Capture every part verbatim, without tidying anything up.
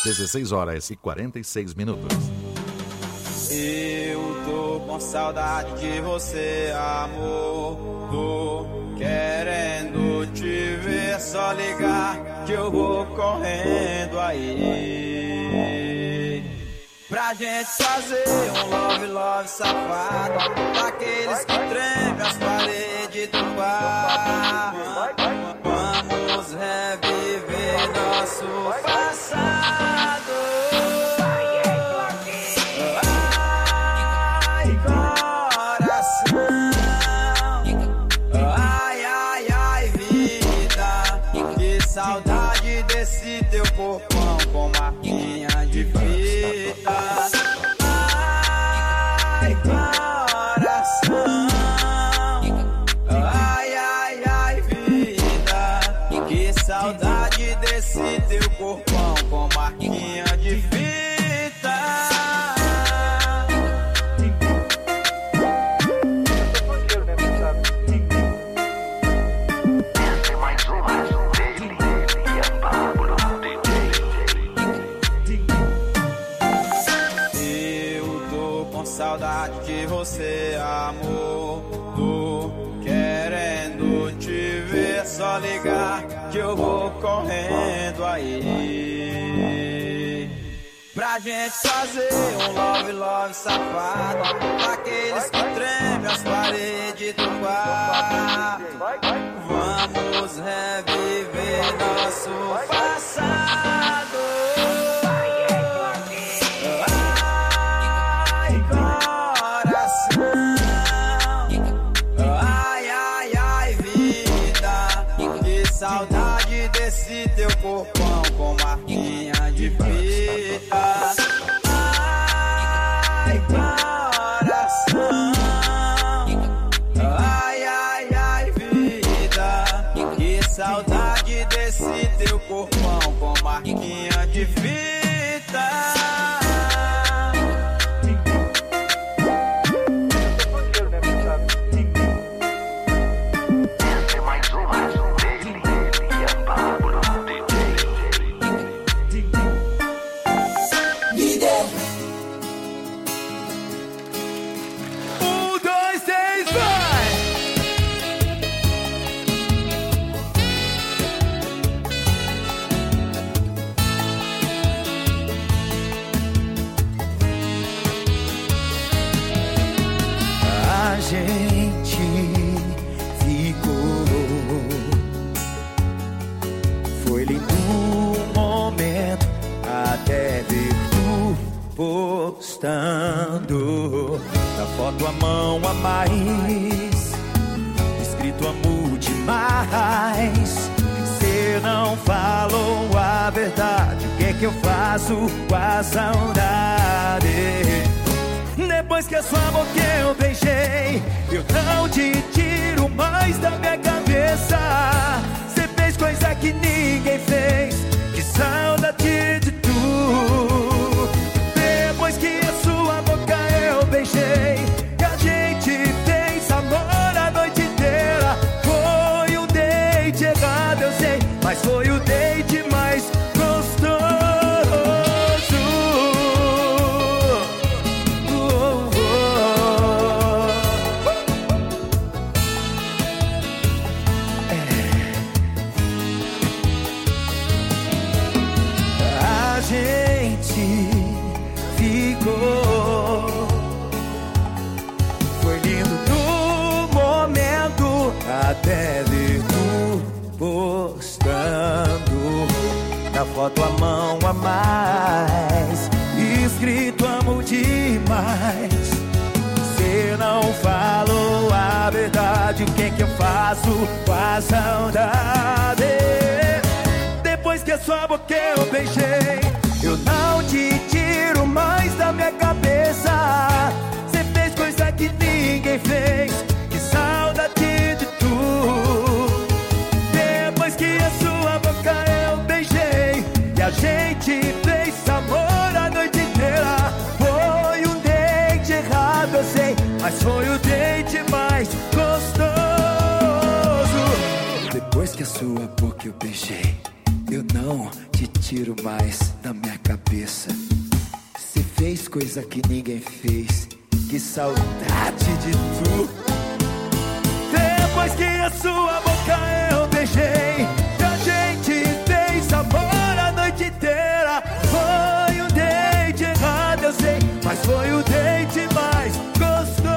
dezesseis horas e quarenta e seis minutos. Eu tô com saudade de você, amor. Tô querendo te ver, só ligar que eu vou correndo aí. Pra gente fazer um love, love safado, daqueles que tremem as paredes do bar. Vamos reviver nosso passado. Ai, coração. Ai, ai, ai, vida. Que saudade desse teu corpão com marquinha de fita. Ai, coração. Ai, ai, ai, vida. Que saudade desse teu corpão com marquinha de fita. Saudade de você, amor. Tô querendo te ver, só ligar que eu vou correndo aí. Pra gente fazer um love, love safado, daqueles que tremem as paredes do bar. Vamos reviver nosso passado. Saudade desse teu corpão com marquinha de fita. Ai, coração. Ai, ai, ai, vida. Que saudade desse teu corpão com marquinha de fita. Gente ficou, foi lindo o momento até ver tu postando na foto a mão a mais, escrito amo demais. Cê não falou a verdade, o que é que eu faço com a saudade? Depois que a sua boca eu beijei, eu não te tiro mais da minha cabeça. Cê fez coisa que ninguém fez, que saudade de tu. Depois que a sua boca eu beijei, que a gente fez amor a noite inteira. Foi um date errado, eu sei, mas foi o date mais gostoso. Foi lindo no momento até ver tu postando na foto a mão a mais, escrito amo demais. Cê não falou a verdade, o que é que eu faço com a saudade? Depois que a sua boca eu beijei, eu não te tiro mais da minha cabeça. Cê fez coisa que ninguém fez, que saudade de tu. Depois que a sua boca eu beijei, e a gente fez amor a noite inteira. Foi um date errado, eu sei, mas foi o date mais gostoso. Depois que a sua boca eu beijei, Eu não te tiro mais da minha cabeça. Você fez coisa que ninguém fez. Que saudade de tu. Depois que a sua boca eu beijei, que a gente fez amor a noite inteira. Foi um date errado, eu sei, mas foi o date mais gostoso.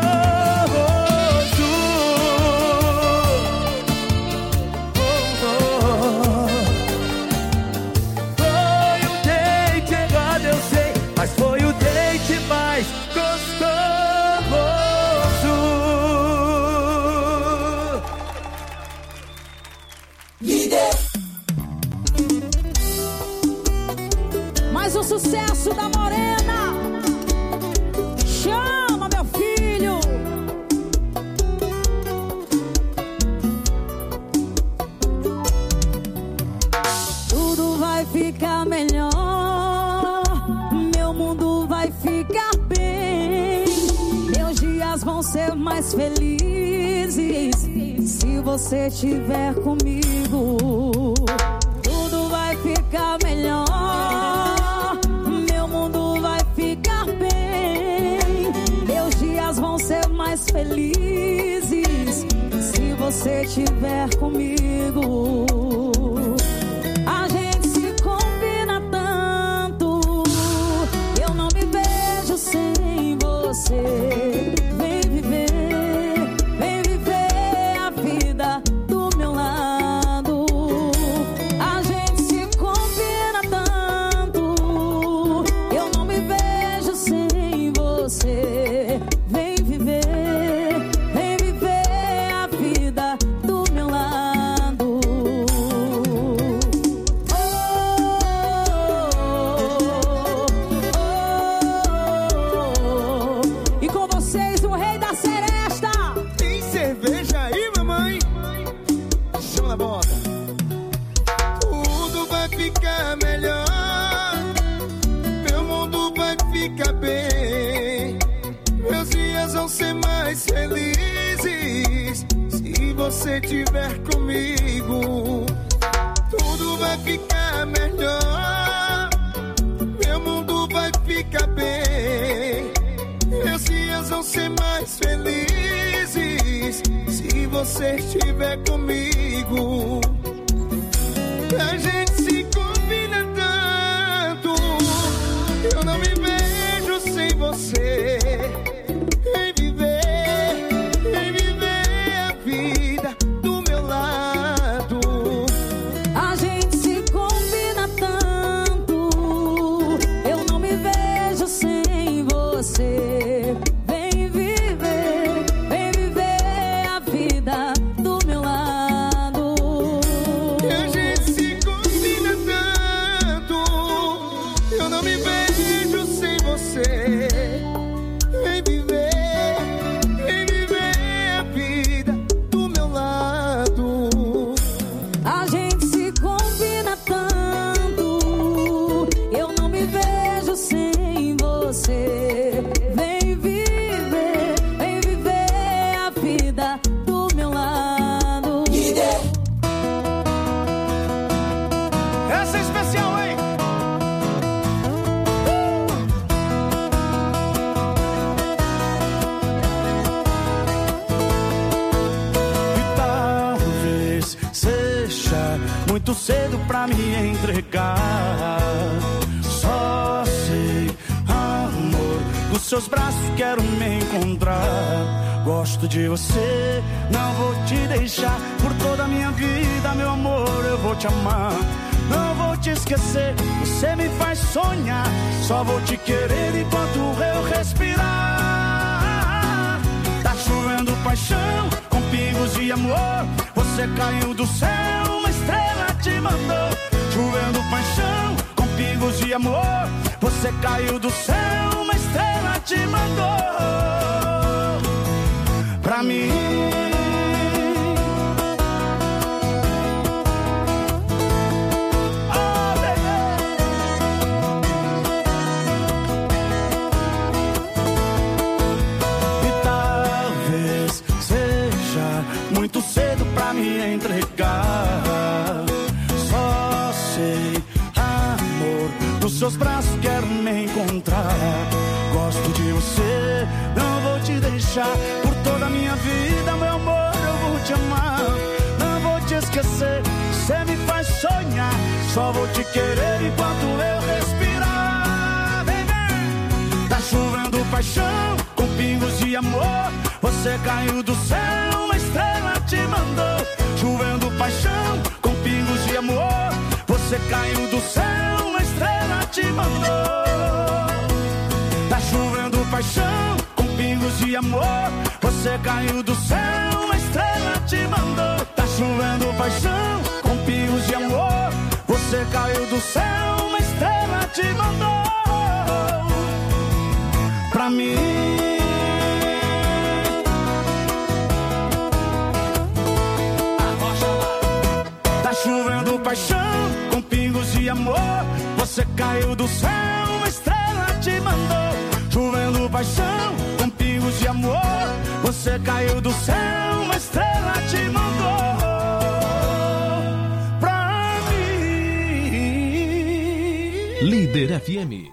Mas foi o date mais gostoso. Me dê. Mais um sucesso da Morena. Chama, meu filho. Tudo vai ficar melhor. Ficar bem, meus dias vão ser mais felizes se você estiver comigo. Tudo vai ficar melhor, meu mundo vai ficar bem. Meus dias vão ser mais felizes se você estiver comigo. A gente se combina tanto, eu não me vejo sem você. Vem viver, vem viver a vida do meu lado. A gente se combina tanto, eu não me vejo sem você. Vem viver, vem viver a vida do meu lado. Oh, oh, oh. E com vocês o rei da seresta. Tem cerveja aí, mamãe? Chama na bota. Tudo vai ficar melhor, meu mundo vai ficar bem. Meus dias vão ser mais felizes se você estiver comigo. Tudo vai ficar melhor, meu mundo vai ficar bem. Meus dias vão ser mais felizes se você estiver comigo. A gente se combina tanto, eu não me vejo sem você. Vem viver, vem viver a vida do meu lado. A gente se combina tanto, eu não me vejo sem você. Vem viver, vem viver a vida do meu lado. A gente se combina tanto, eu não me vejo sem você. Vem viver, vem viver a vida do meu lado. A gente se combina tanto, eu não me vejo sem você. Vem viver, vem viver a vida do meu lado. Essa é especial, hein? E talvez seja muito cedo pra me entregar. Só sei, amor, dos seus braços quero me encontrar. Gosto de você, não vou te deixar. Por toda a minha vida, meu amor, eu vou te amar. Não vou te esquecer, você me faz sonhar. Só vou te querer enquanto eu respirar. Tá chovendo paixão, com pingos de amor. Você caiu do céu, uma estrela te mandou. Chovendo paixão, com pingos de amor. Você caiu do céu, uma estrela te mandou. Pra mim. Oh, baby. E talvez seja muito cedo pra me entregar. Só sei, seus braços quero me encontrar. Gosto de você, não vou te deixar. Por toda a minha vida, meu amor, eu vou te amar. Não vou te esquecer, você me faz sonhar. Só vou te querer enquanto eu respirar. Vem, vem. Tá chovendo paixão com pingos de amor. Você caiu do céu, uma estrela te mandou. Chovendo paixão com pingos de amor. Você caiu do céu, uma estrela te mandou. Tá chovendo paixão com pingos de amor. Você caiu do céu, uma estrela te mandou. Tá chovendo paixão com pingos de amor. Você caiu do céu, uma estrela te mandou. Pra mim. Tá chovendo paixão com pingos de amor. Você caiu do céu, uma estrela te mandou. Chovendo paixão com pingos de amor. Você caiu do céu, uma estrela te mandou. Pra mim. Líder F M.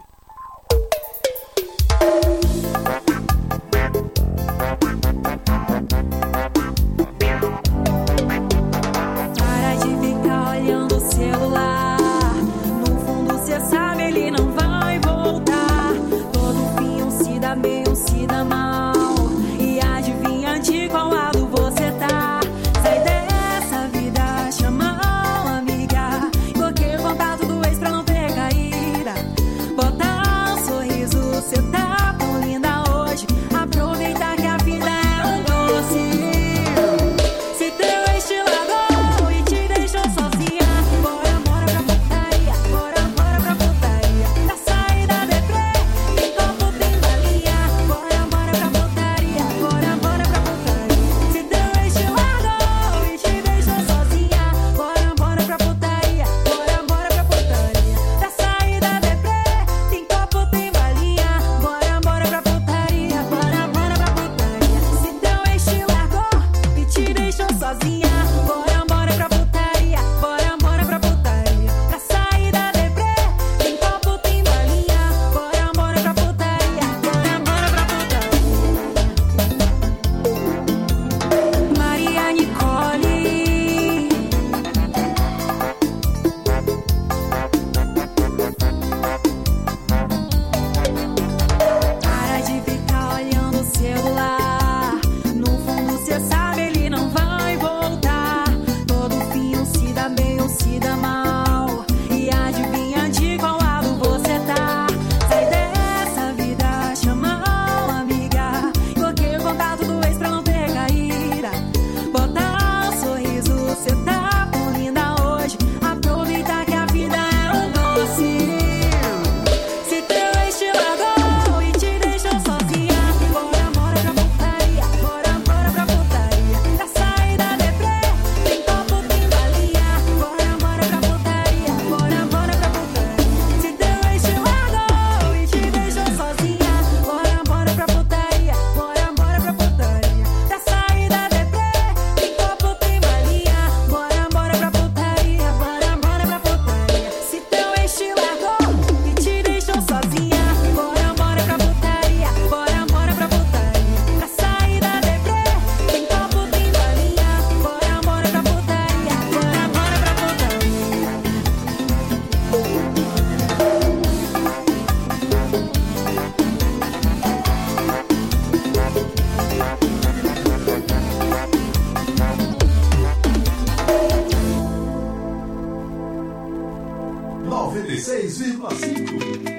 noventa e seis vírgula cinco.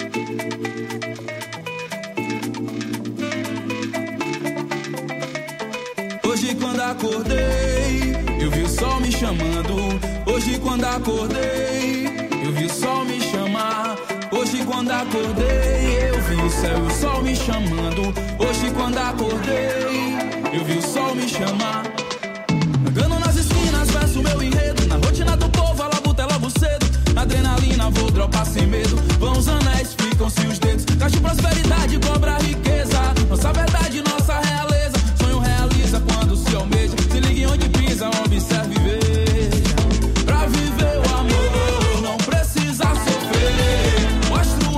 Hoje quando acordei, eu vi o sol me chamando. Hoje quando acordei, eu vi o sol me chamar. Hoje quando acordei, eu vi o céu e o sol me chamando. Hoje quando acordei, eu vi o sol me chamar. Andando nas esquinas, verso meu enredo. Na rotina do povo, a labuta é logo cedo. Na adrenalina, vou dropar sem medo. Vão os anéis, ficam-se os dedos. Caixa prosperidade, cobra riqueza. Nossa verdade, nossa realeza. Sonho realiza quando se almeja. Se ligue onde pisa, observe e veja. Pra viver o amor, não precisa sofrer. Mostra o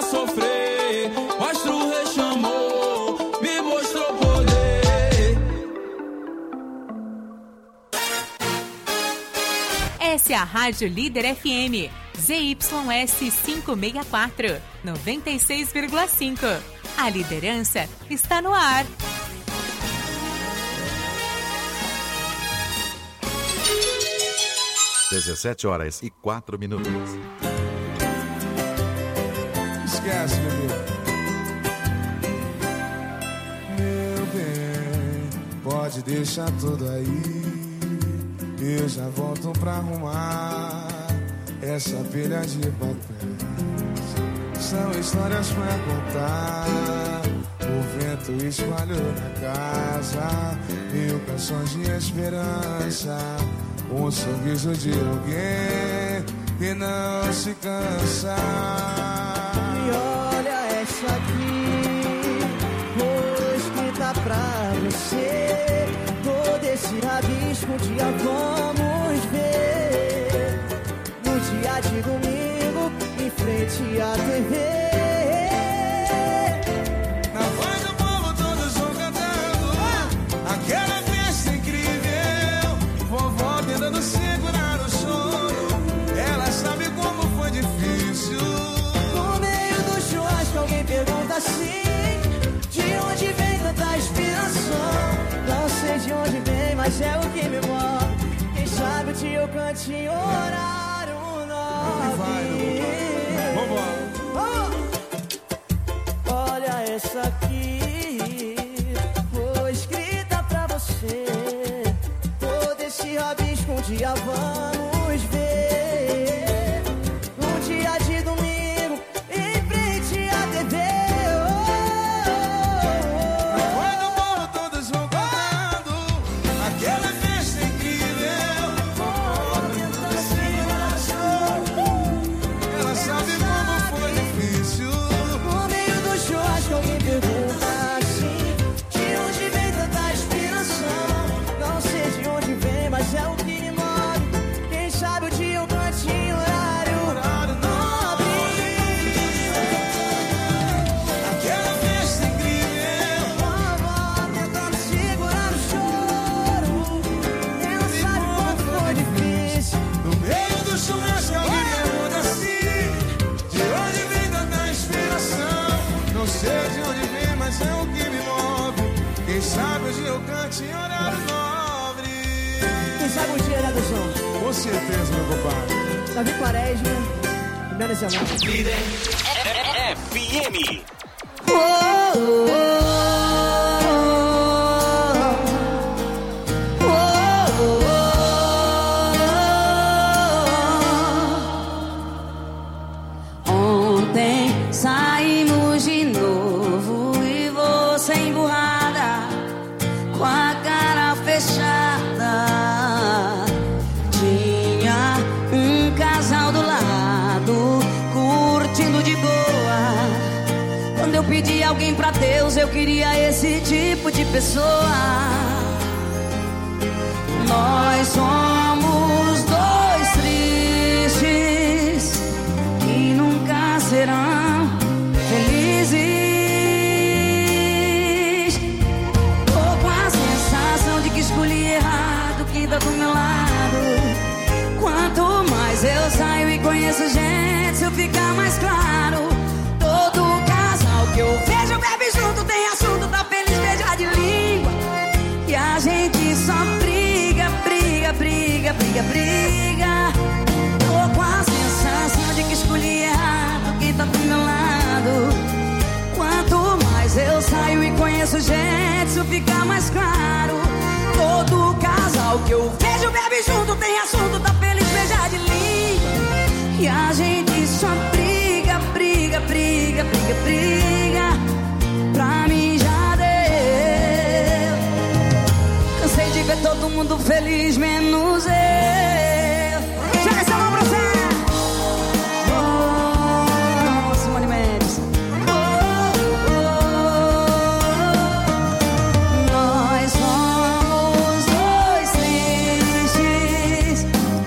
pra sofrer. O astro rechamou, me mostrou poder. Essa é a Rádio Líder F M, Z Y S quinhentos e sessenta e quatro, noventa e seis vírgula cinco. A liderança está no ar. dezessete horas e quatro minutos. Esquece, bebê. Meu bem, pode deixar tudo aí. Eu já volto pra arrumar essa pilha de papéis. São histórias pra contar. O vento espalhou na casa mil canções de esperança. Um sorriso de alguém que não se cansa. E olha essa aqui, pois que tá pra você. Todo esse rabisco um dia vamos ver. No dia de domingo, em frente à T V. Na voz do povo todos vão cantando aquela festa incrível. Vovó tentando segurar o choro, ela sabe como foi difícil. No meio do churrasco alguém pergunta assim: de onde vem tanta inspiração? Não sei de onde vem, mas é o que me move. Quem sabe o dia eu canto em horário nobre. Oh! Olha essa aqui, foi escrita pra você. Todo esse rabisco um dia vamos ver. Um dia de domingo, em frente à T V. É o que me move. Quem sabe o dia eu canto em horário, horário nobre. Aquela festa incrível. Vovó tentando segurar o choro. Quem não sabe quanto foi difícil. No meio do churrasco alguém pergunta assim: de onde vem tanta inspiração? Não sei de onde vem, mas é o que me move. Quem sabe o dia eu canto em horário nobre. Quem sabe o dia, né, do som? Com certeza, meu compadre. Davi Quaresma, Primeira Semana. Líder F M. Oh, oh, oh, oh, oh. Ontem saímos de novo e você emburrada, com a cara fechada. Tinha um casal do lado, curtindo de boa. Quando eu pedi alguém pra Deus, eu queria esse tipo de pessoa. Nós somos dois tristes que nunca serão felizes. Tô com a sensação de que escolhi errado quem tá do meu lado. Quanto mais eu saio e conheço gente, se eu ficar mais claro. Todo casal que eu vejo bebe junto, tem assunto, tá feliz, beija de língua. E a gente só briga, briga, briga, briga, briga. Tô com a sensação de que escolhi errado quem tá do meu lado. Quanto mais eu saio e conheço gente, se eu ficar mais claro. Todo casal que eu vejo bebe junto, tem assunto, tá feliz, beija de língua. E a gente só briga, briga, briga, briga, briga. Pra mim já deu. Cansei de ver todo mundo feliz, menos eu. Joga essa mão pra você. Oh, Simone Mendes. Oh, oh, oh. Nós somos dois tristes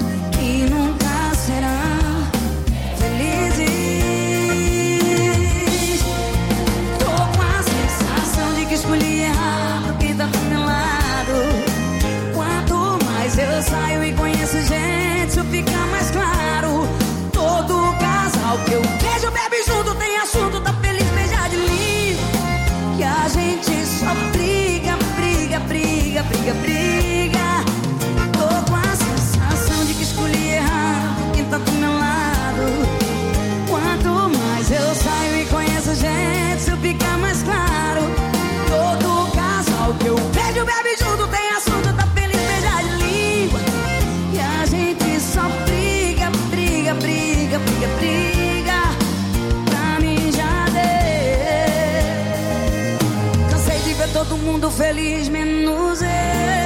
beijo, bebe junto, tem assunto, tá feliz, beijar de língua. Que a gente só briga, briga, briga, briga, briga. Tô com a sensação de que escolhi errado quem tá do meu lado. Quanto mais eu saio e conheço gente, isso fica mais claro. Todo casal que eu beijo, bebe junto, tem assunto, tá feliz, beijar de língua. E a gente só briga, briga, briga, briga, briga. Pra mim já deu. Cansei de ver todo mundo feliz, menos eu.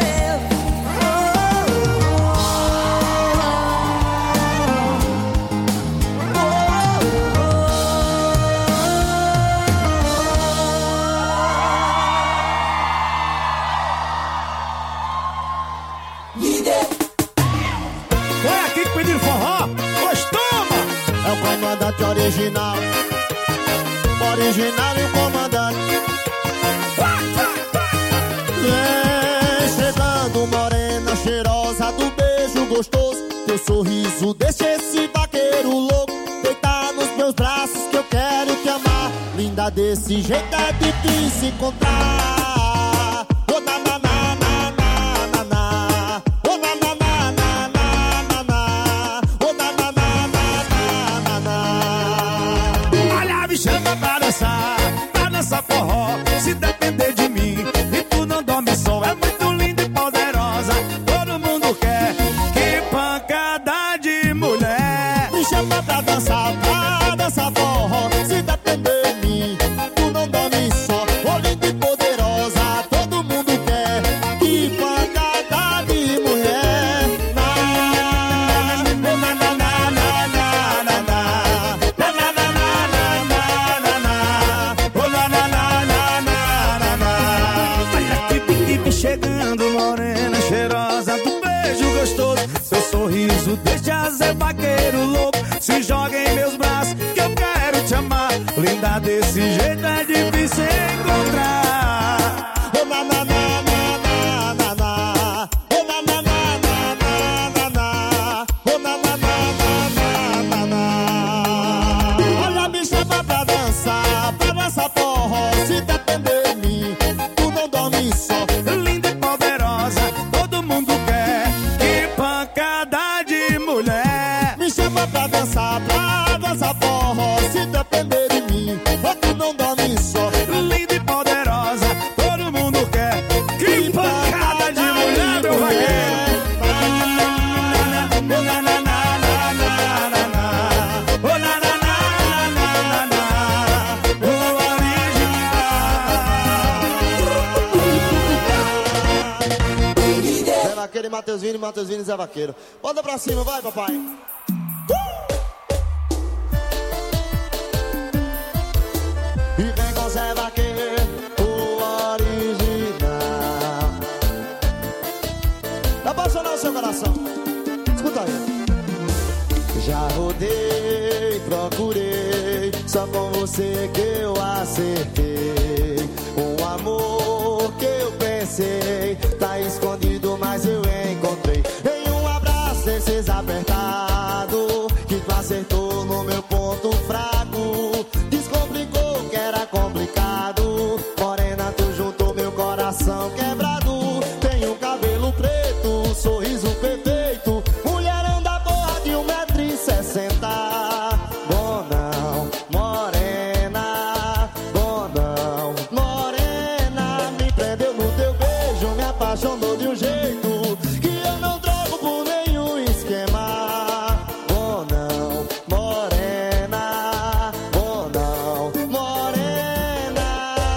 Comandante original, original e o comandante. Vem chegando morena cheirosa do beijo gostoso. Teu sorriso deixa esse vaqueiro louco deitar nos meus braços que eu quero te amar. Linda desse jeito é difícil encontrar. Oh, na, na, na, na, na, na, na. Oh, na, na, na, na, na, na, na. Oh, na, na, na, na, na, na. Olha, me chama pra dançar, pra dançar forró. Se depender de mim e tu não dorme só, é muito linda e poderosa. Todo mundo quer, que pancada de mulher. Me chama pra dançar, pra dançar forró. Se depender de mim, tu não dorme só. Oh, linda e poderosa, todo mundo quer, que pancada de mulher. Na, na, na, na, na, na, na, na, na. Na, na, na, na, na, na, na. Oh, na, na, na, na, na, na, na. Olha que pique chegando, morena cheirosa do beijo gostoso. Seu sorriso deixa Zé Vaqueiro louco. Se joga em meus braços que eu quero te amar. Linda desse jeito é difícil encontrar. Oh, na, na, na, na, na, na. Oh, na, na, na, na, na, na. Oh, na, na, na, na, na, na. Olha, me chama pra dançar, pra dançar forró. Se depender de mim, tu não dorme só. Linda e poderosa, todo mundo quer, que pancada de mulher. Me chama pra dançar, pra dançar forró. Se depender de mim, tu não dorme só. Linda e poderosa, todo mundo quer, que pancada de mulher, meu vaqueiro. Zé Vaqueiro e Matheus Vini, Matheus Vini e Zé Vaqueiro. Bota pra cima, vai, papai. E vem com Zé Vaqueiro, o original. Dá pra apaixonar o seu coração. Escuta aí. Já rodei, procurei, só com você que eu acertei. Um amor que eu pensei, tá escondido, mas eu encontrei. Em um abraço desses apertado, que tu acertou no meu ponto fraco. Descomplicou que era complicado. Morena, tu juntou meu coração quebrado. Tem um cabelo preto, um sorriso perfeito. Mulherão da porra de um metro e sessenta. Bom não, morena. Bom não, morena. Me prendeu no teu beijo, me apaixonou de um jeito que eu não troco por nenhum esquema. Bom não, morena. Bom não, morena.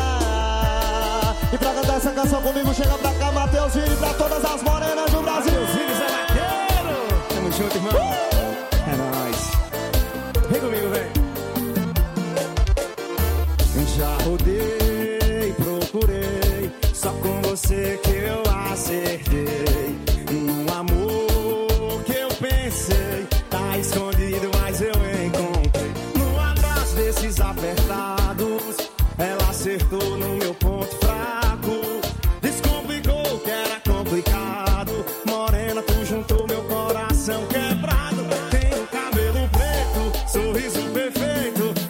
E pra cantar essa canção comigo, chega pra cá, Matheus Vini, pra todas as morenas do Brasil. Matheus Vini, Zé Vaqueiro. Tamo junto, irmão. Uh! É nóis. Vem comigo, vem. Já rodei, procurei, só com você que eu acertei. Um amor que eu pensei, tá escondido, mas eu encontrei. Num abraço desses apertados, ela acertou no meu ponto fraco. Descomplicou que era complicado. Morena, tu juntou meu coração quebrado. Tem um cabelo preto, sorriso perfeito.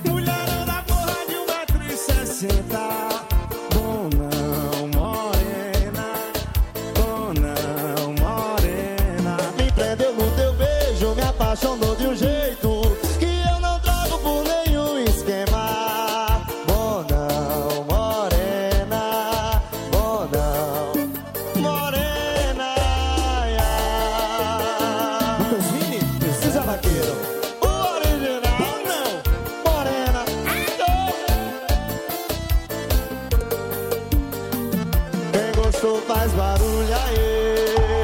mais barulho aí.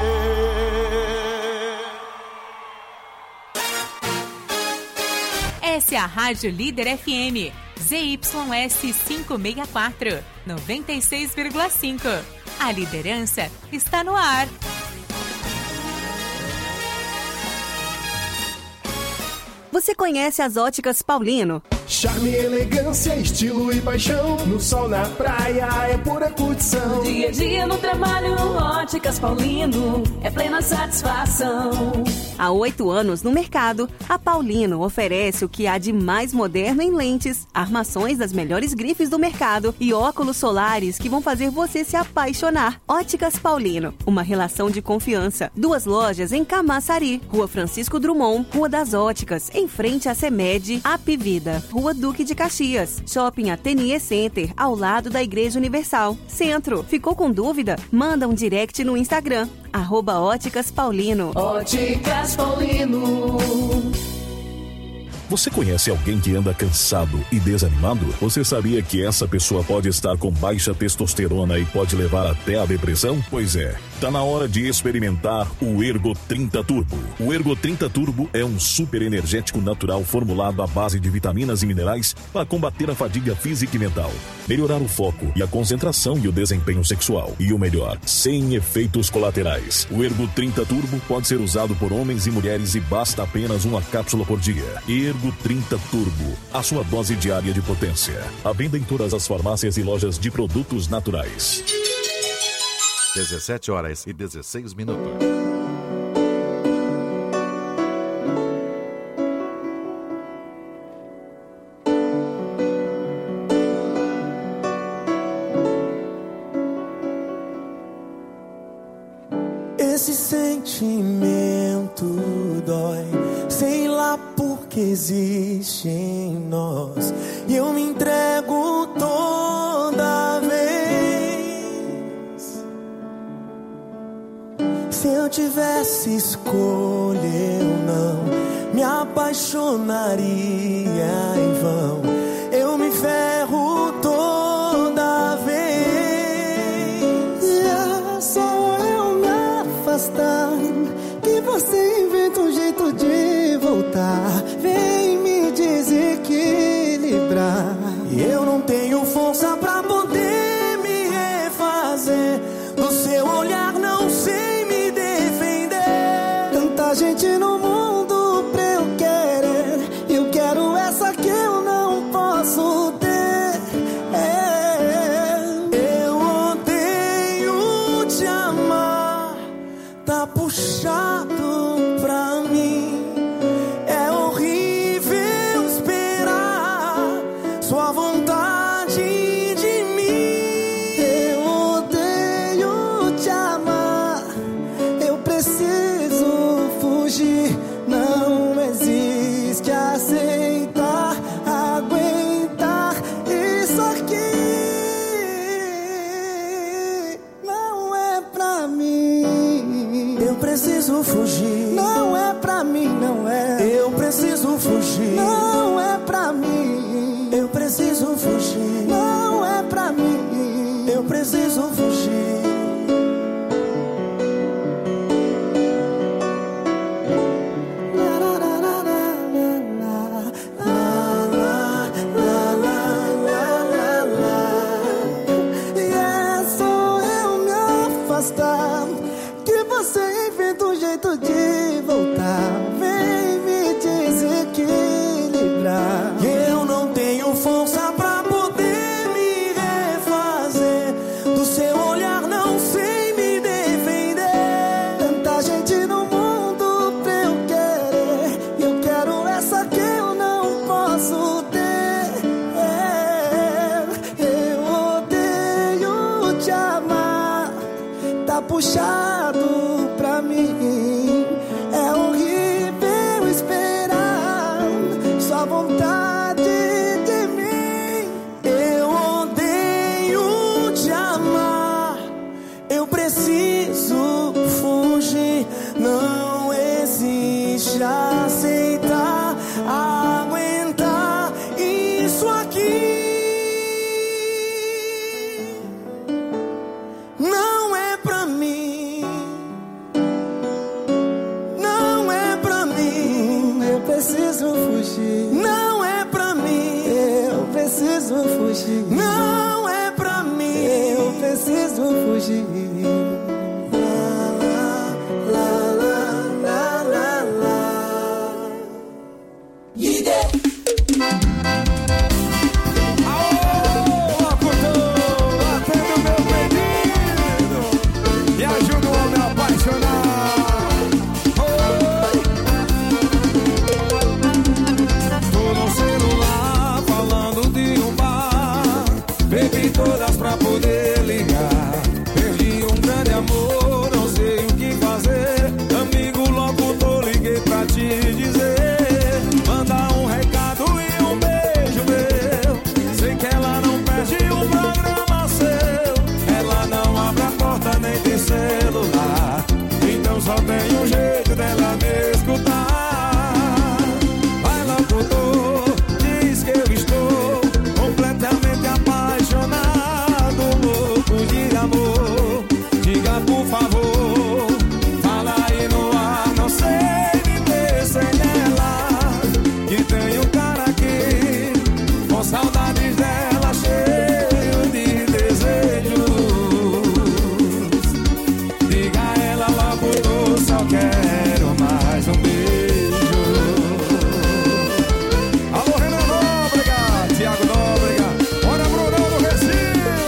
Essa é a Rádio Líder F M, Z Y S quinhentos e sessenta e quatro, noventa e seis vírgula cinco. A liderança está no ar. Você conhece as Óticas Paulino? Charme, elegância, estilo e paixão. No sol, na praia, é pura curtição. Dia a dia no trabalho, Óticas Paulino, é plena satisfação. Há oito anos no mercado, a Paulino oferece o que há de mais moderno em lentes, armações das melhores grifes do mercado e óculos solares que vão fazer você se apaixonar. Óticas Paulino, uma relação de confiança. Duas lojas em Camaçari, Rua Francisco Drummond, Rua das Óticas, em frente à CEMED, Apivida, Rua Duque de Caxias, Shopping Ateliê Center, ao lado da Igreja Universal. Centro, ficou com dúvida? Manda um direct no Instagram, arroba Óticas Paulino. Óticas Paulino. Você conhece alguém que anda cansado e desanimado? Você sabia que essa pessoa pode estar com baixa testosterona e pode levar até a depressão? Pois é, tá na hora de experimentar o Ergo trinta Turbo. O Ergo trinta Turbo é um super energético natural formulado à base de vitaminas e minerais para combater a fadiga física e mental, melhorar o foco e a concentração e o desempenho sexual. E o melhor, sem efeitos colaterais. O Ergo trinta Turbo pode ser usado por homens e mulheres e basta apenas uma cápsula por dia. Ergo trinta Turbo, a sua dose diária de potência. À venda em todas as farmácias e lojas de produtos naturais. dezessete horas e dezesseis minutos. Esse sentimento dói, sei lá por que existe em nós, e eu me entrego toda vez. Se eu tivesse escolha, eu não me apaixonaria em vão. Eu me ferro toda vez. E é só eu me afastar que você inventa um jeito de voltar. Vem me desequilibrar. E eu não tenho força pra poder me refazer. Do seu olhar não sei me defender. Tanta gente no mundo pra eu querer. Eu quero essa que eu não posso ter. É, eu odeio te amar. Tá puxado pra mim. É horrível esperar sua vontade de mim. Eu odeio te amar. Eu preciso fugir. Não existe aceitar, aguentar isso aqui. Não é pra mim. Eu preciso fugir. Não é pra mim, não é. Eu preciso fugir. Não é pra mim. Eu preciso fugir. Não é pra mim. Eu preciso fugir. E é só eu me afastar que você inventa um jeito de voltar. Vem me desequilibrar. Eu não tenho força pra poder me refazer. Do seu olhar não sei me defender. Tanta gente no mundo pra eu querer. Eu quero essa que eu não posso ter. É, eu odeio te amar. Tá puxado pra mim. É horrível esperar sua vontade de mim. Eu odeio te amar. Eu preciso fugir. Não existe aceitar, aguentar isso aqui. Não é pra preciso fugir. Não é pra mim. Eu preciso fugir. Todas pra poder ligar. Perdi um grande amor, não sei o que fazer. Amigo locutor, liguei pra te dizer. Manda um recado e um beijo meu. Sei que ela não perde um programa seu. Ela não abre a porta nem tem celular. Então só tem um jeito dela me escutar. Vai locutor, diz que eu estou completamente apaixonado. De amor, diga por favor, fala aí no ar, não sei viver sem ela. Que tem um cara aqui, com saudades dela, cheio de desejos. Diga a ela logo, só quero mais um beijo. Alô, Renan Nóbrega, Thiago Nóbrega, bora Brunão do Recife.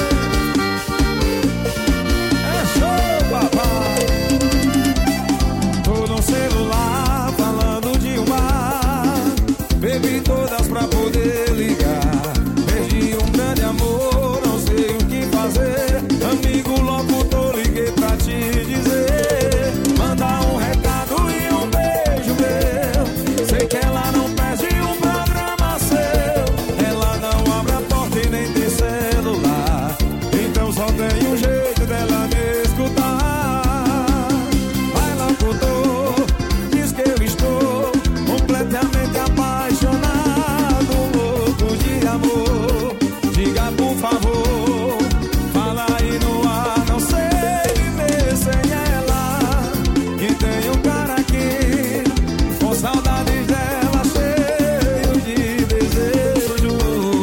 Celular falando de um bar. Bebi todas pra poder ligar. Perdi um grande amor, não sei o que fazer. Amigo locutor, liguei pra te dizer. Manda um recado e um beijo meu. Sei que ela não perde um programa seu. Ela não abre a porta e nem tem celular. Então só tem um jeito dela me escutar. Vai locutor, eu estou completamente apaixonado, louco de amor. Diga por favor, fala aí no ar, não sei viver sem ela. Que tem um cara aqui, com saudades dela, cheio de desejos.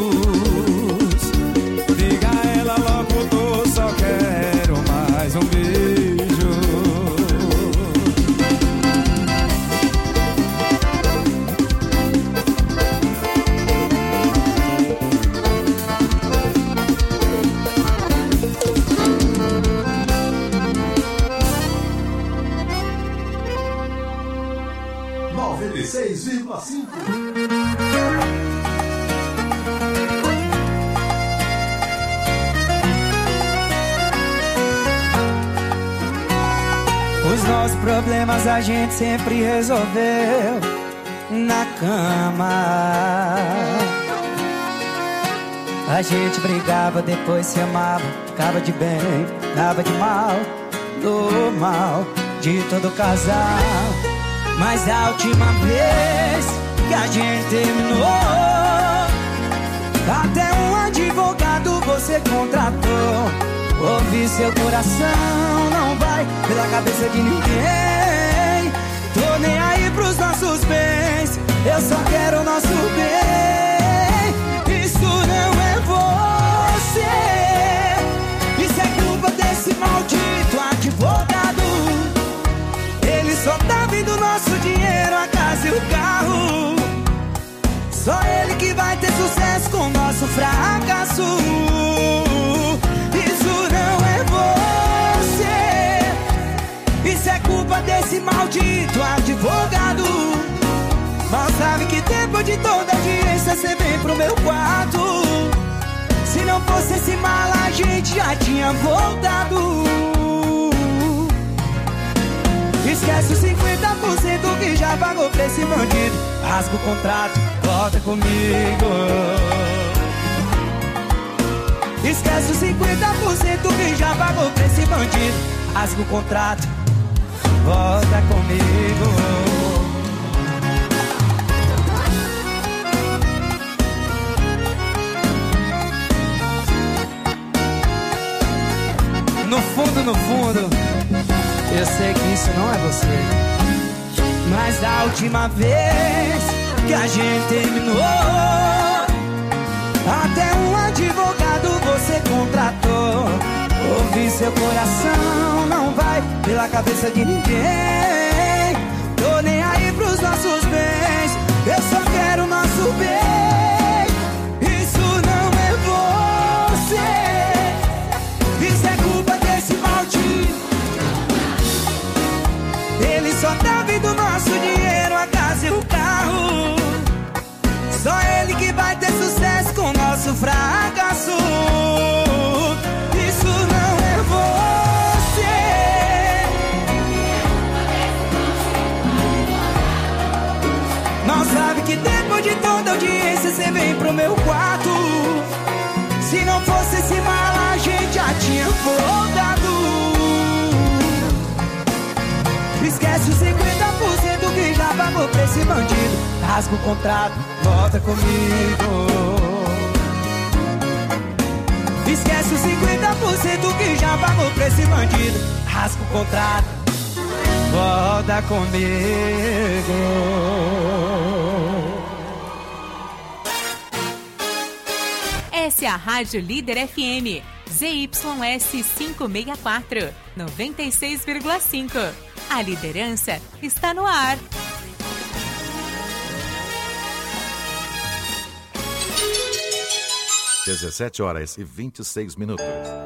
Diga a ela locutor, só quero mais um beijo. noventa e seis vírgula cinco. Os nossos problemas a gente sempre resolveu na cama. A gente brigava, depois se amava. Ficava de bem, ficava de mal, normal de todo casal. Mas a última vez que a gente terminou, até um advogado você contratou. Ouvi seu coração, não vai pela cabeça de ninguém. Tô nem aí pros nossos bens, eu só quero o nosso bem. Isso não é você, isso é culpa desse maldito advogado. Ele só tá vendo nosso dinheiro, a casa e o carro. Só ele que vai ter sucesso com o nosso fracasso. Isso não é você, isso é culpa desse maldito advogado. Mal sabe que depois de toda a audiência você vem pro meu quarto. Se não fosse esse mal a gente já tinha voltado. Esquece os cinquenta por cento que já pagou pra esse bandido. Rasga o contrato, volta comigo. Esquece os cinquenta por cento que já pagou pra esse bandido. Rasga o contrato, volta comigo. No fundo, no fundo, eu sei que isso não é você. Mas da última vez que a gente terminou, até um cabeça de ninguém. Tô nem aí pros nossos bens, eu só quero o nosso bem. Isso não é você, isso é culpa desse maldito. Ele só tá vendo o nosso dinheiro, a casa e o carro. Só ele que vai ter sucesso com o nosso fracasso. Isso não é você. Não sabe que depois de toda audiência você vem pro meu quarto. Se não fosse esse mal a gente já tinha voltado. Esquece os cinquenta por cento que já pagou pra esse bandido. Rasga o contrato, volta comigo. Esquece os cinquenta por cento que já pagou pra esse bandido. Rasga o contrato, volta comigo. Essa é a Rádio Líder F M, Z Y S quinhentos e sessenta e quatro, noventa e seis vírgula cinco. A liderança está no ar. dezessete horas e vinte e seis minutos.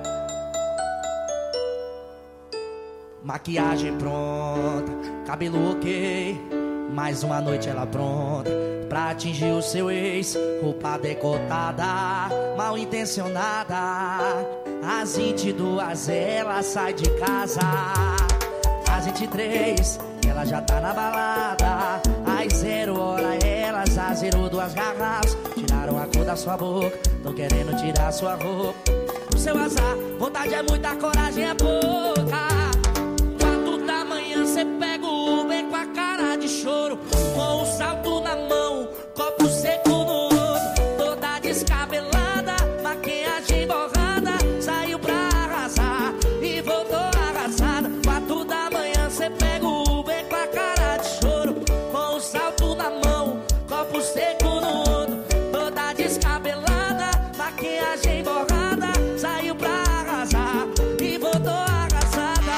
Maquiagem pronta, cabelo ok. Mais uma noite ela pronta pra atingir o seu ex. Roupa decotada, mal intencionada. Às vinte e duas ela sai de casa. Às vinte e três ela já tá na balada. Às zero hora elas já zerou duas garrafas. Tiraram a cor da sua boca, tão querendo tirar sua roupa. O seu azar, vontade é muita, coragem é pouca. Quatro da manhã cê pega o Uber com a cara de choro, com o salto na mão, copo seco no outro. Toda descabelada, maquiagem borrada, saiu pra arrasar e voltou arrasada. Quatro da manhã cê pega o Uber com a cara de choro, com o salto na mão, copo seco no outro. Toda descabelada, maquiagem borrada, saiu pra arrasar e voltou arrasada.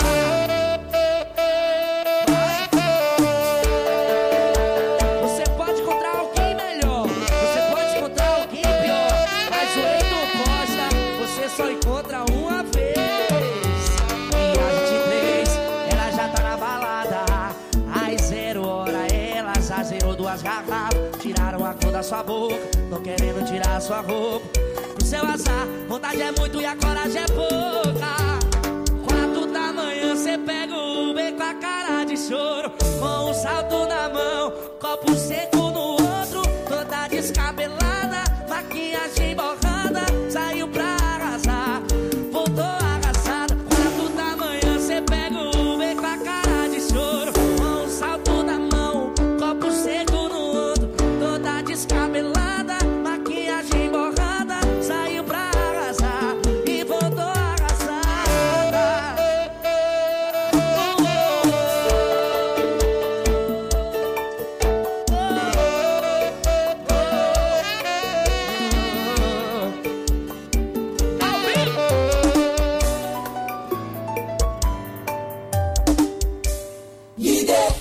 Você pode encontrar alguém melhor, você pode encontrar alguém pior, mas o Heitor Costa você só encontra uma vez. E às vinte e três ela já tá na balada. Às zero hora ela já zerou duas garrafas. Tiraram a cor da sua boca, tão querendo tirar sua roupa. Pro seu azar, vontade é muito e a coragem é pouca. Quatro da manhã cê pega o Uber com a cara de choro, com um salto na mão, copo seco no outro. Toda descabelada, maquiagem borrada, saiu pra arrasar, voltou arrasada. Quatro da manhã cê pega o Uber com a cara de choro, com um salto na mão, copo seco no outro. Toda descabelada, maquiagem borrada, saiu pra arrasar e voltou arrasada. Líder.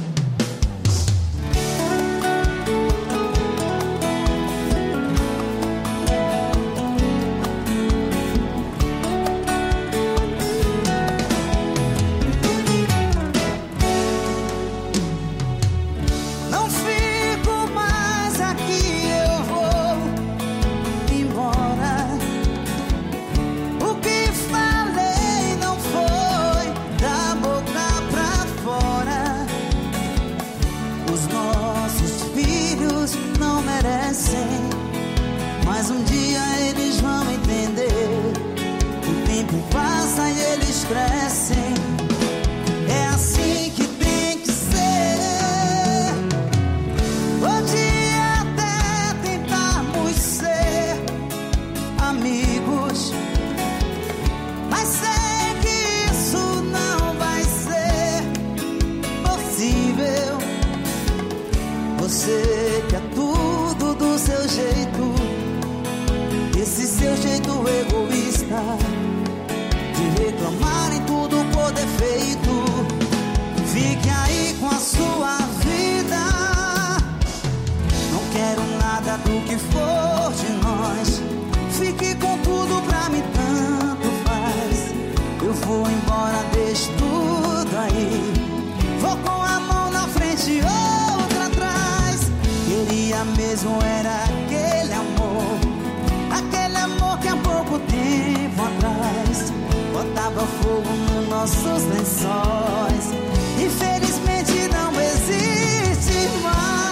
Não fico mais aqui, eu vou embora. O que falei não foi da boca pra fora. Os nossos filhos não merecem, mas um dia eles vão entender. O tempo passa e eles crescem. É assim que tem que ser. Pode até tentarmos ser amigos, mas sei que isso não vai ser possível. Você quer tudo do seu jeito, esse seu jeito egoísta de reclamar em tudo por defeito. botava fogo nos nossos lençóis. Infelizmente não existe mais.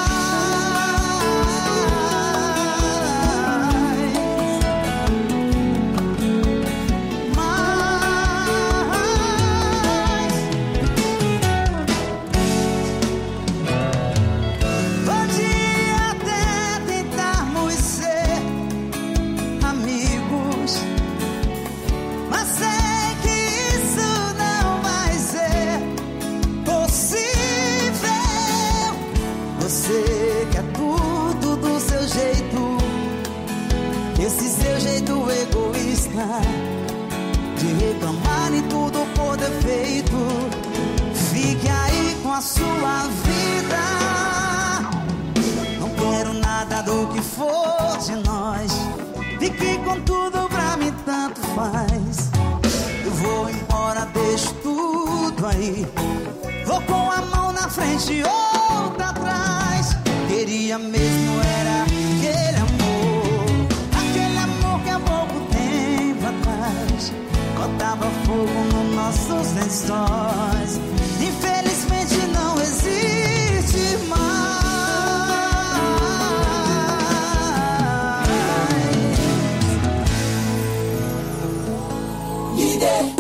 Esse seu jeito egoísta de reclamar em tudo por defeito, fique aí com a sua vida. Não quero nada do que for de nós. Fique com tudo, pra mim tanto faz. Eu vou embora, deixo tudo aí. Vou com a mão na frente e outra atrás. Queria mesmo era aquele amor, aquele amor que há pouco tempo atrás botava fogo nos nossos lençóis. Infelizmente não existe mais. Líder.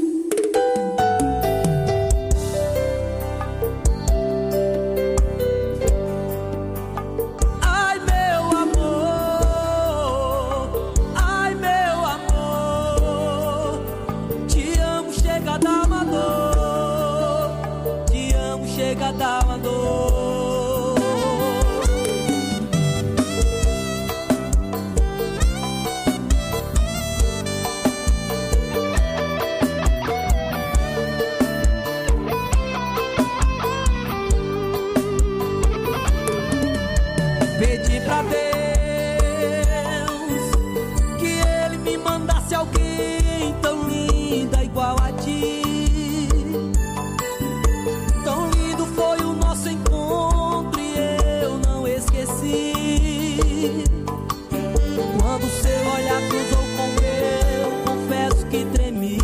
Pedi pra Deus que Ele me mandasse alguém tão linda igual a ti. Tão lindo foi o nosso encontro e eu não esqueci. Quando seu olhar cruzou com o meu, confesso que tremi.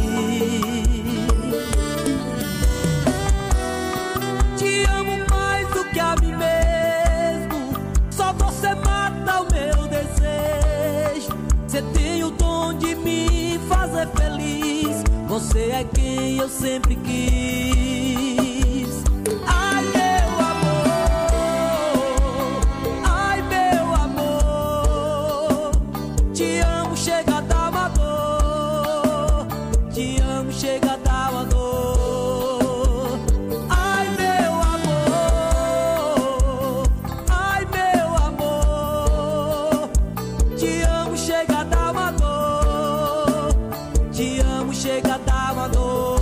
Te amo mais do que a mim mesmo. Você mata o meu desejo. Você tem o dom de me fazer feliz. Você é quem eu sempre quis. Ai, meu amor, ai, meu amor. Te amo, chega a dar uma dor. Te amo, chega a dar uma dor. Chega a dar uma dor.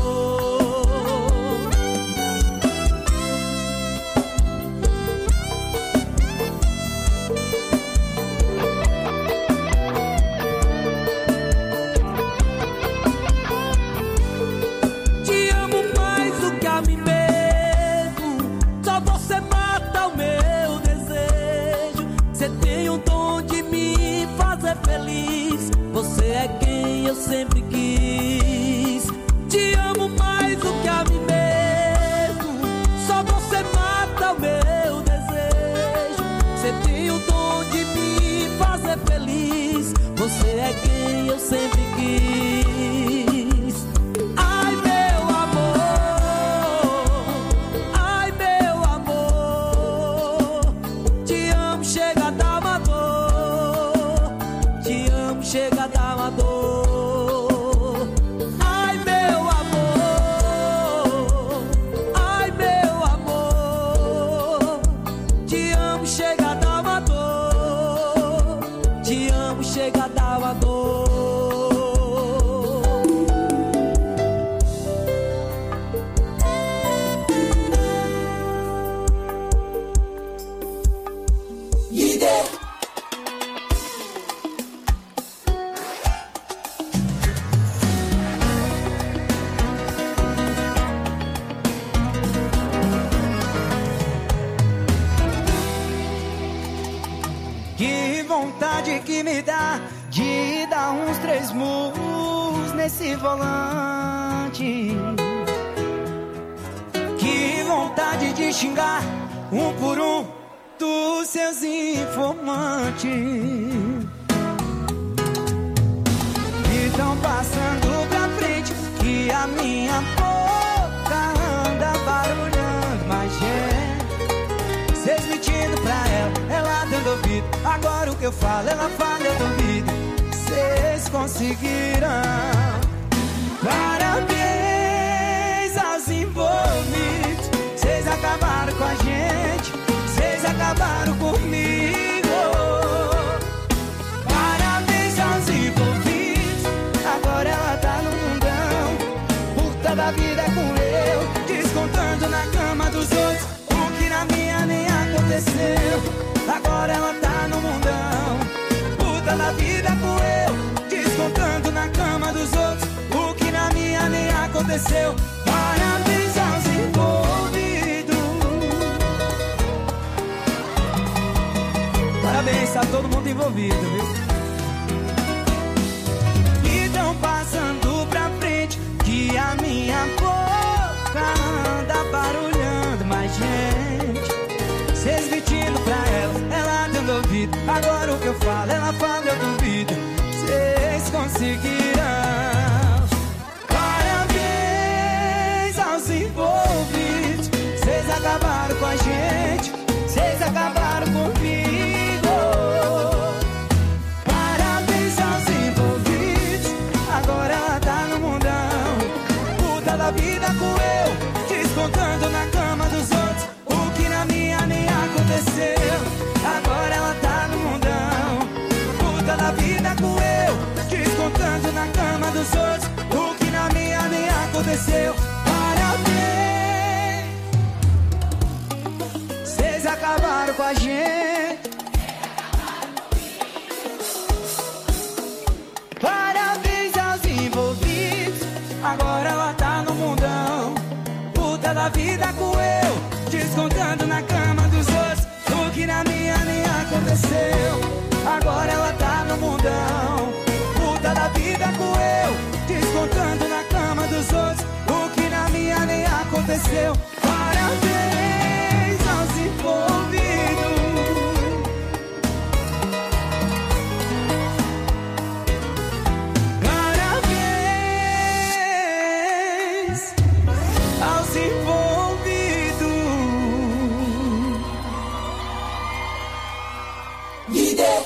Te amo mais do que a mim mesmo. Só você mata o meu desejo. Você tem o dom de me fazer feliz. Você é quem eu sempre quis. Te amo mais do que a mim mesmo. Só você mata o meu desejo. Você tem o dom de me fazer feliz. Você é quem eu sempre quis. Ai, meu amor, ai, meu amor. Te amo, chega a dar uma dor. Te amo, chega a dar uma dor. Chega a dar uma dor. Líder. Que vontade que me dá de dar uns três murros nesse volante. forte. Que vontade de xingar um por um dos seus informantes. E tão passando pra frente que a minha boca anda barulhando. Mas é, cês mentindo pra ela, ela dando ouvido. Agora o que eu falo, ela fala, eu duvido. Cês conseguiram. Parabéns aos envolvidos. Cês acabaram com a gente, cês acabaram comigo. Parabéns aos envolvidos. Agora ela tá no mundão, puta da vida com eu, descontando na cama dos outros o que na minha nem aconteceu. Agora ela tá no mundão, puta da vida com eu, descontando na cama dos outros o que na minha nem aconteceu. Parabéns aos envolvidos. Parabéns a todo mundo envolvido, viu? E tão passando pra frente que a minha boca anda barulhando. Mas gente, cês mentindo pra ela, ela dando ouvido. Agora o que eu falo, ela fala, eu duvido. Cês conseguiram. Parabéns aos envolvidos. Cês acabaram com a gente, cês acabaram comigo. Parabéns aos envolvidos. Agora ela tá no mundão, puta da vida com eu, descontando na cama dos outros o que na minha nem aconteceu. Agora ela tá no mundão, puta da vida com eu, descontando na cama dos outros o que na minha nem aconteceu. Parabéns, cês acabaram com a gente. Parabéns aos envolvidos. Agora ela tá no mundão, puta da vida com eu, descontando na cama dos outros o que na minha nem aconteceu. Agora ela tá no mundão, puta da vida com eu, descontando na cama dos outros o que na minha nem aconteceu. Parabéns aos envolvidos. Parabéns aos envolvidos. Líder.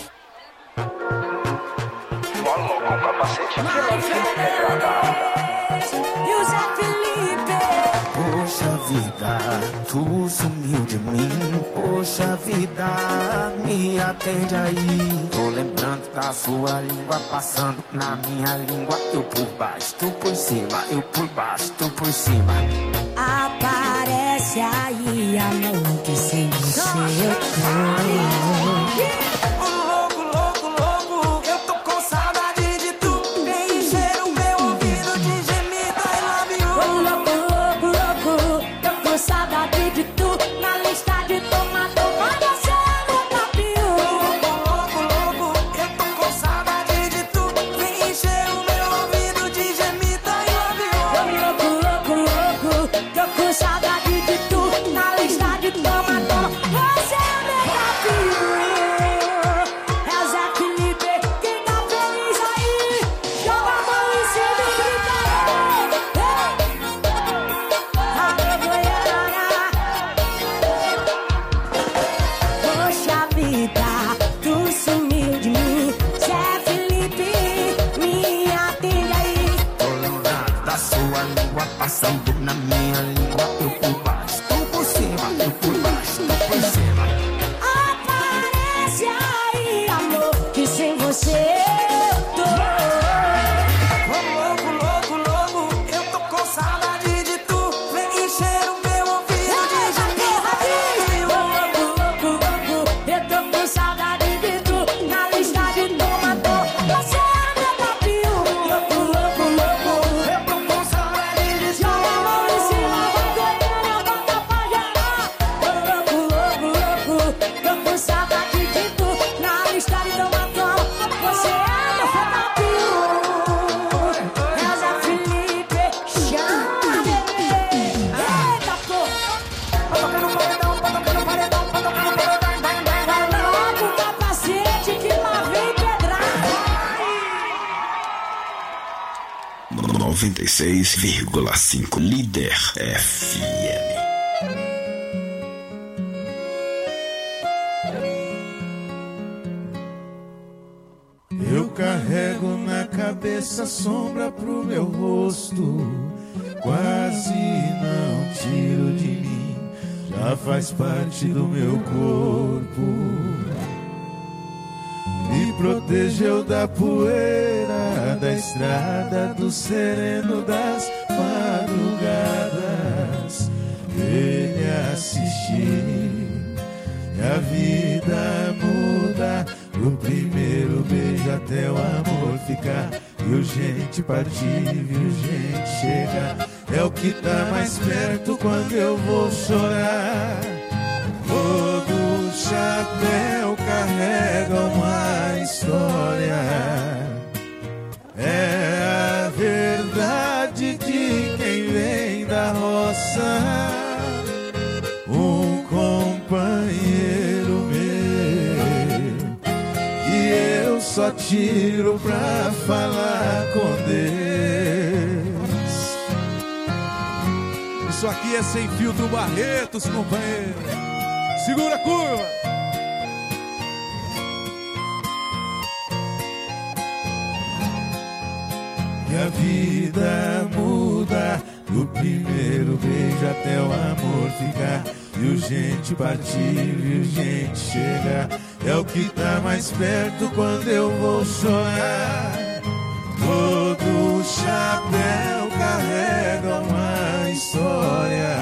Falou com capacete que não fica. E o Zé Felipe. Poxa vida, tu sumiu de mim. Poxa vida, me atende aí. Tô lembrando da sua língua passando na minha língua. Eu por baixo, tu por cima. Eu por baixo, tu por cima. Aparece aí a noite sem você. Louco, louco, louco, eu tô com saudade de tu. Vem encher o meu ouvido de gemido, I love you. Louco, louco, louco, tô com saudade de tu. Na lista de tomador, manda você no top um. Louco, louco, eu tô com saudade de tu. Vem encher o meu ouvido de gemido, I love you. Louco, louco, louco, tô com saudade de tu. Na lista de tomador, você é meu top um. noventa e seis vírgula cinco Líder F M. Eu carrego na cabeça sombra pro meu rosto, quase não tiro de mim, já faz parte do meu corpo. Me protegeu da poeira, da estrada, do sereno das madrugadas. Ele assistir e a vida muda, do primeiro beijo até o amor ficar. Viu gente partir, viu gente chegar, é o que tá mais perto quando eu vou chorar. Todo chapéu carrega uma história, é a verdade de quem vem da roça. Um companheiro meu, e eu só tiro pra falar com Deus. Isso aqui é Sem Filtro Barretos, companheiro. Segura a curva. E a vida muda, do primeiro beijo até o amor ficar. Viu gente partir, viu gente chegar, é o que tá mais perto quando eu vou chorar. Todo chapéu carrega uma história,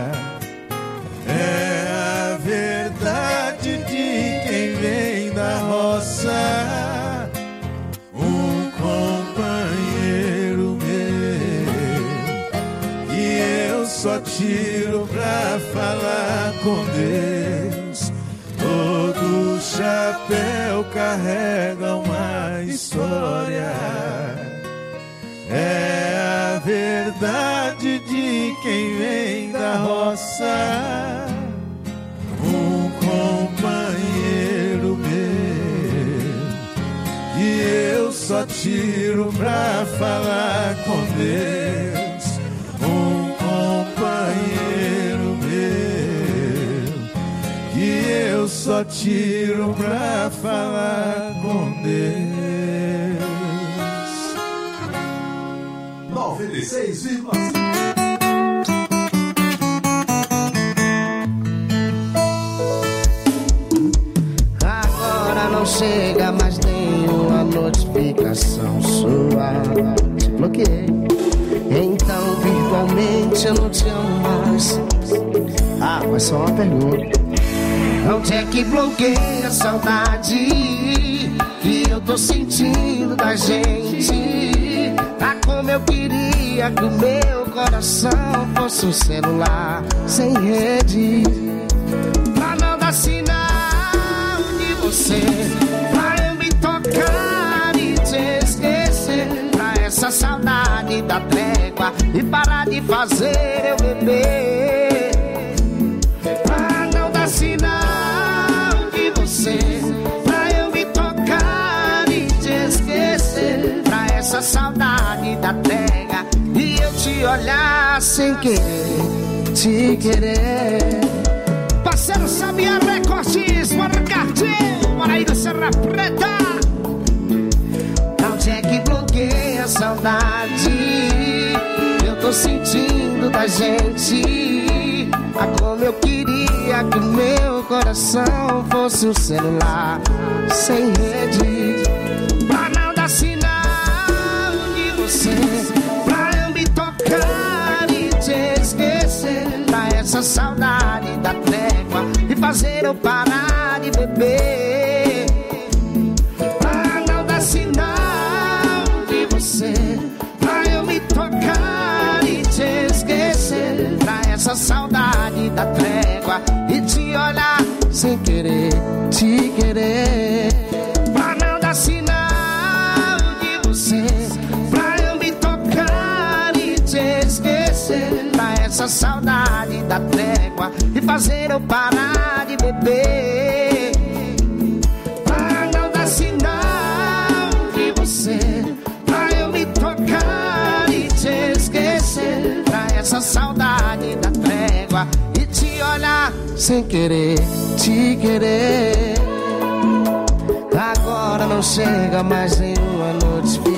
é a verdade de quem vem da roça. Um companheiro meu, e eu só tiro pra falar com Deus. Todo chapéu carrega uma história, é a verdade de quem vem da roça. Um companheiro meu, e eu só tiro pra falar com Deus. Um companheiro meu, e eu só tiro pra falar com Deus. noventa e seis vírgula cinco Agora não chega, mas tenho a notificação sua. Te bloqueei, então virtualmente eu não te amo mais. Ah, mas só uma pergunta: onde é que bloqueia a saudade que eu tô sentindo da gente? Ah, como eu queria que o meu coração fosse um celular sem rede, pra não dar sinal de você, pra eu me tocar e te esquecer, pra essa saudade da trégua e parar de fazer eu beber, pra não dar sinal de você, pra eu me tocar e te esquecer, pra essa saudade da trégua e eu te olhar sem querer, te querer. Parceiro Sabiá Recortes, bora cartinho, bora aí do Serra Preta. Onde é que bloqueia a saudade eu tô sentindo da gente? Ah, como eu queria que o meu coração fosse um celular sem rede, pra não dar sinal de você, pra eu me tocar e te esquecer, pra essa saudade da trégua e fazer eu parar de beber, pra não dar sinal de você, pra eu me tocar e te esquecer, pra essa saudade da trégua e te olhar sem querer, te querer, pra não dar sinal de você, pra eu me tocar e te esquecer, pra essa saudade da trégua e fazer eu parar de beber, pra não dar sinal de você, pra eu me tocar e essa saudade da trégua e te olhar sem querer, te querer. Agora não chega mais nenhuma notificação.